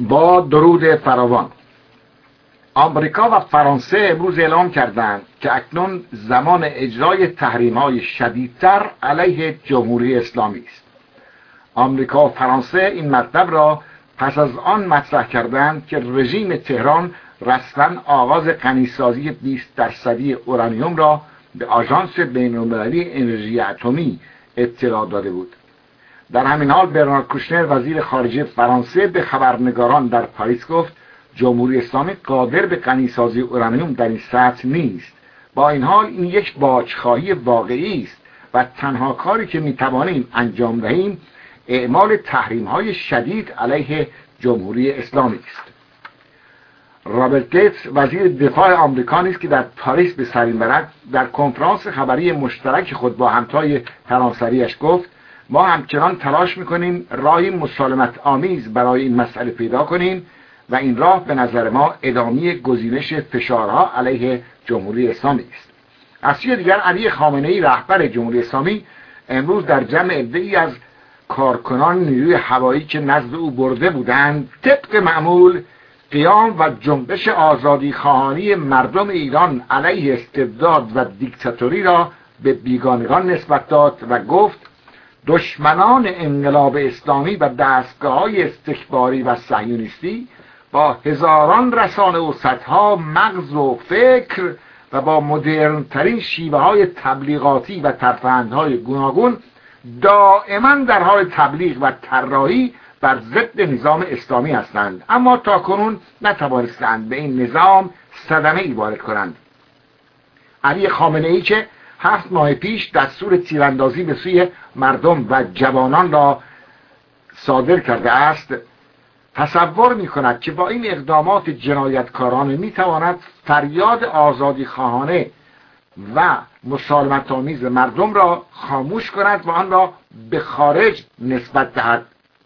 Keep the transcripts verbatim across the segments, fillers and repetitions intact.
با درود فراوان. آمریکا و فرانسه امروز اعلام کردند که اکنون زمان اجرای تحریم‌های شدیدتر علیه جمهوری اسلامی است. آمریکا و فرانسه این مطلب را پس از آن مطرح کردند که رژیم تهران رسما آغاز غنیسازی بیست درصدی اورانیوم را به آژانس بین‌المللی انرژی اتمی اطلاع داده بود. در همین حال برنارد کوشنر وزیر خارجه فرانسه به خبرنگاران در پاریس گفت جمهوری اسلامی قادر به غنیسازی اورانیوم در این سطح نیست. با این حال این یک باجخواهی واقعی است و تنها کاری که میتوانیم انجام دهیم اعمال تحریم‌های شدید علیه جمهوری اسلامی است. رابرت گیتس وزیر دفاع آمریکا نیز که در پاریس به سر می‌برد در کنفرانس خبری مشترک خود با همتای فرانسویش گفت ما همچنان تلاش می‌کنیم راهی مسالمت آمیز برای این مسئله پیدا کنیم و این راه به نظر ما ادامه گزینش فشارها علیه جمهوری اسلامی است. از سوی دیگر علی خامنه‌ای رهبر جمهوری اسلامی امروز در جمع عده‌ای از کارکنان نیروی هوایی که نزد او برده بودند طبق معمول قیام و جنبش آزادی خواهانی مردم ایران علیه استبداد و دیکتاتوری را به بیگانگان نسبت داد و گفت دشمنان انقلاب اسلامی و دستگاه‌های استکباری و صهیونیستی با هزاران رسانه و صدها مغز و فکر و با مدرن‌ترین شیوه‌های تبلیغاتی و ترفندهای گوناگون دائما در حال تبلیغ و طراحی بر ضد نظام اسلامی هستند، اما تاکنون نتوانستند به این نظام صدمه‌ای وارد کنند. علی خامنه‌ای که هفت ماه پیش دستور تیراندازی به سوی مردم و جوانان را صادر کرده است تصور می کند که با این اقدامات جنایتکارانه می تواند فریاد آزادی خواهانه و مسالمت آمیز مردم را خاموش کند و آن را به خارج نسبت دهد،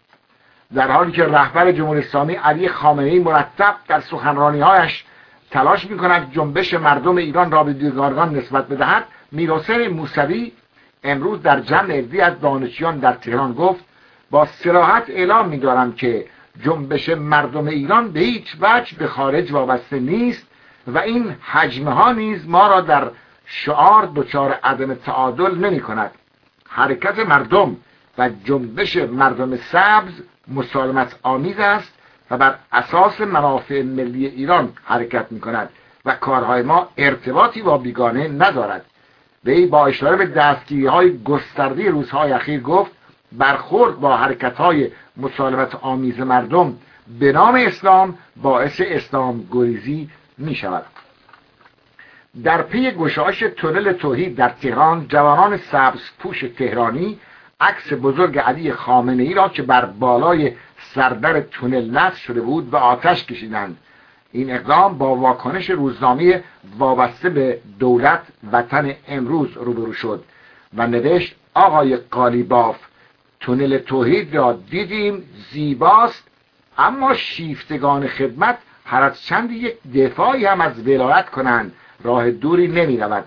در حالی که رهبر جمهوری اسلامی علی خامنه‌ای مرتب در سخنرانی‌هایش تلاش می‌کند جنبش مردم ایران را به بیگانگان نسبت بدهد. میرحسین موسوی امروز در جمع عده‌ای از دانشجویان در تهران گفت با صراحت اعلام می‌دارم که جنبش مردم ایران به هیچ وجه به خارج وابسته نیست و این حجمه ها نیز ما را در شعار دچار عدم تعادل نمی کند. حرکت مردم و جنبش مردم سبز مسالمت آمیز است و بر اساس منافع ملی ایران حرکت می کند و کارهای ما ارتباطی با بیگانه ندارد. وی با اشاره به دستگیری های گسترده روزهای اخیر گفت برخورد با حرکت های مسالمت آمیز مردم به نام اسلام باعث اسلام گریزی می شود. در پی گشایش تونل توحید در تهران جوانان سبز پوش تهرانی عکس بزرگ علی خامنه‌ای را که بر بالای سردر تونل نصب شده بود به آتش کشیدند. این اقدام با واکنش روزنامه وابسته به دولت وطن امروز روبرو شد و نوشت آقای قالیباف تونل توحید را دیدیم زیباست، اما شیفتگان خدمت هر از چند یک دفاعی هم از ولایت کنند راه دوری نمی رود.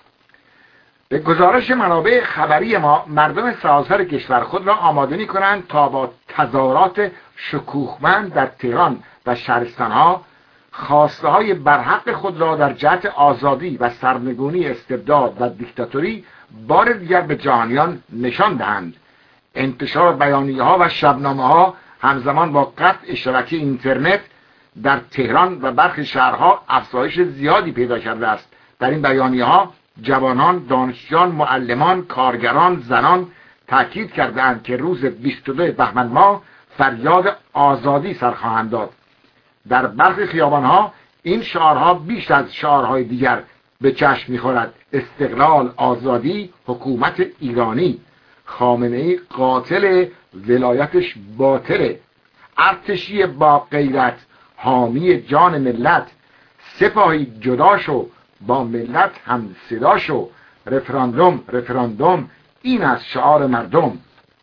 به گزارش منابع خبری ما مردم سراسر کشور خود را آماده می کنند تا با تظاهرات شکوهمند در تهران و شهرستانها خواسته های برحق خود را در جهت آزادی و سرنگونی استبداد و دیکتاتوری بار دیگر به جهانیان نشان دهند. انتشار بیانیه ها و شبنامه ها همزمان با قطع شبکه اینترنت در تهران و برخی شهرها افزایش زیادی پیدا کرده است. در این بیانیه ها جوانان، دانشجویان، معلمان، کارگران، زنان تاکید کردند که روز بیست و دو بهمن ماه فریاد آزادی سر خواهند داد. در برخی خیابانها این شعارها بیش از شعارهای دیگر به چشم می‌خورد: استقلال، آزادی، حکومت ایرانی، خامنه‌ای قاتل، ولایتش باطله، ارتشی با غیرت، حامی جان ملت، سپاهی جدا شو، با ملت هم صدا شو، رفراندوم رفراندوم، این از شعار مردم.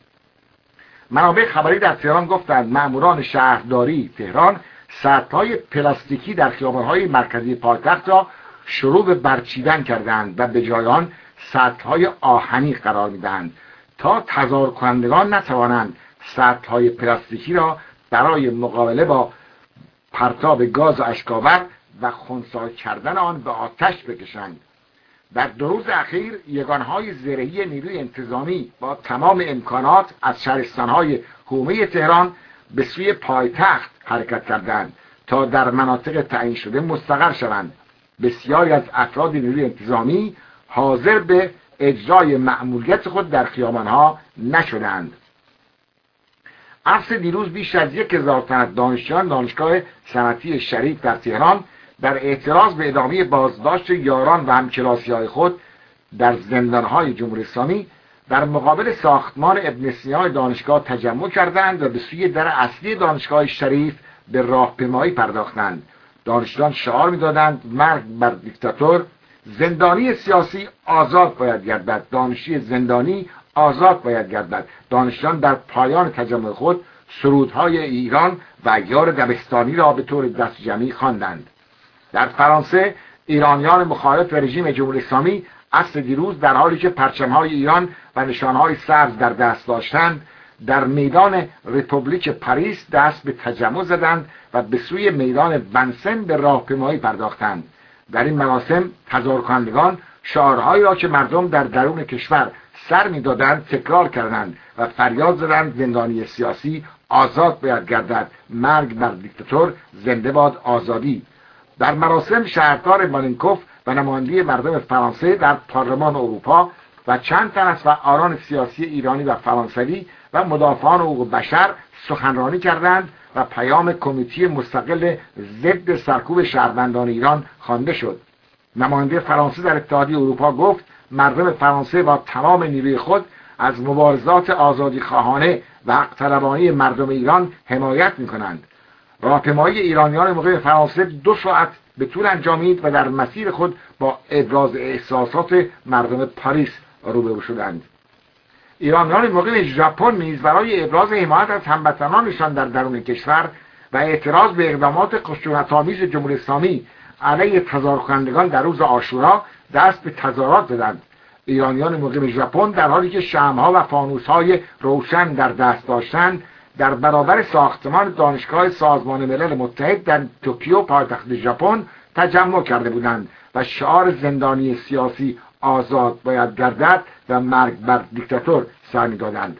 منابع خبری در تهران گفتند مأموران شهرداری تهران سطل‌های پلاستیکی در خیابان‌های مرکزی پایتخت را شروع به برچیدن کردند و به جای آن سطل‌های آهنی قرار می‌دهند تا تظاهر کنندگان نتوانند سطل‌های پلاستیکی را برای مقابله با پرتاب گاز اشکاور و خنثی کردن آن به آتش بکشند. در دو روز اخیر یگانهای زرهی نیروی انتظامی با تمام امکانات از شهرستانهای حومه تهران به سوی پایتخت حرکت کردند تا در مناطق تعیین شده مستقر شوند. بسیاری از افراد نیروی انتظامی حاضر به اجرای مأموریت خود در خیابانها نشدند. عصر دیروز بیش از یک هزار تن از دانشجویان دانشگاه صنعتی شریف در تهران در اعتراض به ادامه بازداشت یاران و همکلاسی‌های خود در زندانهای جمهوری اسلامی در مقابل ساختمان ابن سینا دانشگاه تجمع کردند و به سوی در اصلی دانشگاه شریف به راهپیمایی پرداختند. دانشجویان شعار می‌دادند مرگ بر دیکتاتور، زندانی سیاسی آزاد باید گردد، دانشجوی زندانی آزاد باید گردد. دانشجویان در پایان تجمع خود سرودهای ایران و یار دبستانی را به طور دست جمعی خواندند. در فرانسه ایرانیان مخالف رژیم جمهوری اسلامی عصر دیروز در حالی که پرچم‌های ایران و نشانهای سبز در دست داشتند در میدان رپوبلیک پاریس دست به تجمع زدند و به سوی میدان ونسن به راهپیمایی پرداختند. در این مراسم تظاهرکنندگان شعارهایی را که مردم در درون کشور سر می‌دادند تکرار کردند و فریاد زدند زندانی سیاسی آزاد باید گردد، مرگ بر دیکتاتور، زنده باد آزادی. در مراسم شهردار مالینکوف و نماینده مردم فرانسه در پارلمان اروپا و چند تن از فعالان سیاسی ایرانی و فرانسوی و مدافعان حقوق بشر سخنرانی کردند و پیام کمیته مستقل ضد سرکوب شهروندان ایران خوانده شد. نماینده فرانسه در اتحادیه اروپا گفت مردم فرانسه با تمام نیروی خود از مبارزات آزادی خواهانه و حق طلبانه مردم ایران حمایت می‌کنند. راهپیمایی ایرانیان مقیم فرانسه دو ساعت به طول انجامید و در مسیر خود با ابراز احساسات مردم پاریس روبرو شدند. ایرانیان مقیم ژاپن نیز برای ابراز حمایت از هموطنانشان در درون کشور و اعتراض به اقدامات خشونت‌آمیز جمهوری اسلامی علیه تظاهرکنندگان در روز عاشورا دست به تظاهرات زدند. ایرانیان مقیم ژاپن در حالی که شمع‌ها و فانوس‌های روشن در دست داشتند در برابر ساختمان دانشگاه سازمان ملل متحد در توکیو پایتخت ژاپن تجمع کرده بودند و شعار زندانی سیاسی آزاد باید گردد و مرگ بر دیکتاتور سر می‌دادند.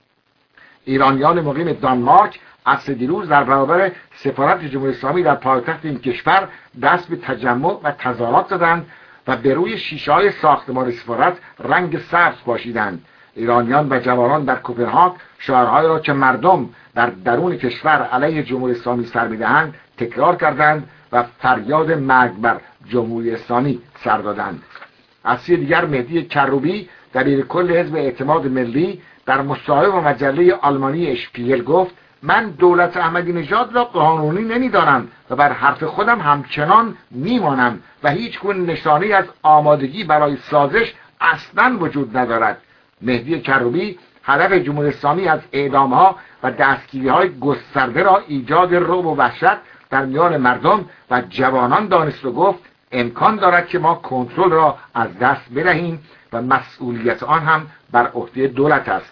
ایرانیان مقیم دانمارک عصر دیروز در برابر سفارت جمهوری اسلامی در پایتخت این کشور دست به تجمع و تظاهرات زدند و به روی شیشه‌های ساختمان سفارت رنگ سبز پاشیدند. ایرانیان و جوانان در کوپنهاگ شعارهایی را که مردم در درون کشور علیه جمهوری اسلامی سر می‌دهند تکرار کردند و فریاد مرگ بر جمهوری اسلامی سر دادند. از سوی دیگر مهدی کروبی دبیر کل حزب اعتماد ملی در مصاحبه با مجله آلمانی اشپیگل گفت من دولت احمدی نژاد را قانونی نمی‌دانم و بر حرف خودم همچنان میمانم و هیچ گونه نشانه‌ای از آمادگی برای سازش اصلاً وجود ندارد. مهدی کروبی هدف جمهوری اسلامی از اعدام‌ها و دستگیری‌های گسترده را ایجاد رعب و وحشت در میان مردم و جوانان دانست و گفت امکان دارد که ما کنترل را از دست بدهیم و مسئولیت آن هم بر عهده دولت است.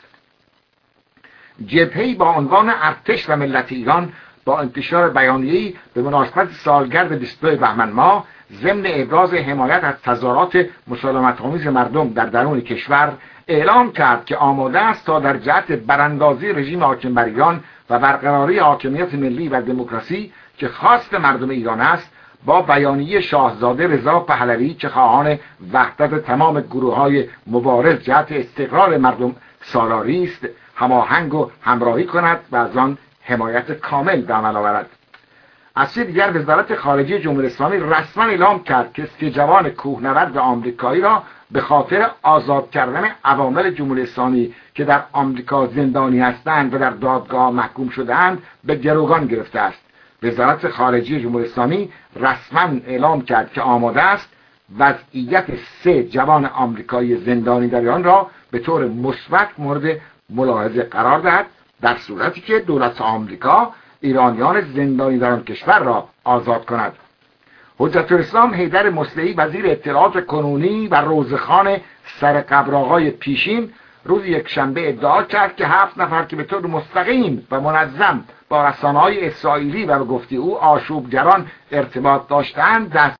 جبهه‌ای با عنوان ارتش و ملت ایران با انتشار بیانیه‌ای به مناسبت سالگرد بیست و دو بهمن ماه ضمن ابراز حمایت از تظاهرات مسالمت‌آمیز مردم در درون کشور اعلام کرد که آماده است تا در جهت براندازی رژیم حاکم بر ایران و برقراری حاکمیت ملی و دموکراسی که خواست مردم ایران است با بیانیه شاهزاده رضا پهلوی که خواهان وحدت تمام گروه‌های مبارز جهت استقرار مردم سالاری است هماهنگ و همراهی کند و از آن حمایت کامل به عمل آورد. از سوی دیگر وزارت خارجه جمهوری اسلامی رسما اعلام کرد که سه جوان کوهنورد آمریکایی را به خاطر آزاد کردن عوامل جمهوری اسلامی که در آمریکا زندانی هستند و در دادگاه محکوم شده‌اند به گروگان گرفته است. وزارت خارجه جمهوری اسلامی رسما اعلام کرد که آماده است وضعیت سه جوان آمریکایی زندانی در ایران را به طور مثبت مورد ملاحظه قرار دهد در صورتی که دولت آمریکا ایرانیان زندانی در آن کشور را آزاد کند. حجت الاسلام حیدر مصلحی وزیر اطلاعات کنونی و روزخوان سر قبر آقای پیشین روز یک شنبه ادعا کرد که هفت نفر که به طور مستقیم و منظم با رسانه‌های اسرائیلی و به گفته او آشوبگران ارتباط داشتند دست